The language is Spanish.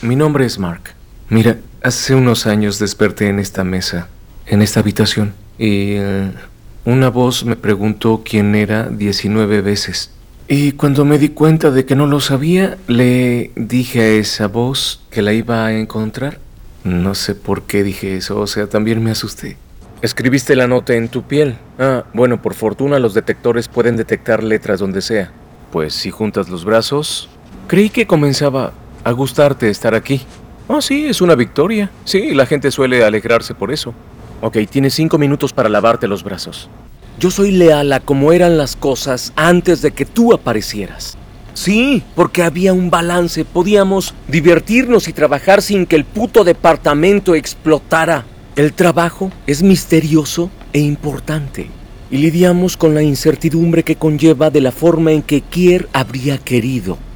Mi nombre es Mark. Mira, hace unos años desperté en esta mesa, en esta habitación, y una voz me preguntó quién era 19 veces. Y cuando me di cuenta de que no lo sabía, le dije a esa voz que la iba a encontrar. No sé por qué dije eso, o sea, también me asusté. Escribiste la nota en tu piel. Ah, bueno, por fortuna los detectores pueden detectar letras donde sea. Pues si juntas los brazos... Creí que comenzaba a gustarte estar aquí. Oh, sí, es una victoria. Sí, la gente suele alegrarse por eso. Ok, tienes 5 minutos para lavarte los brazos. Yo soy leal a como eran las cosas antes de que tú aparecieras. Sí, porque había un balance. Podíamos divertirnos y trabajar sin que el puto departamento explotara. El trabajo es misterioso e importante. Y lidiamos con la incertidumbre que conlleva de la forma en que Kier habría querido.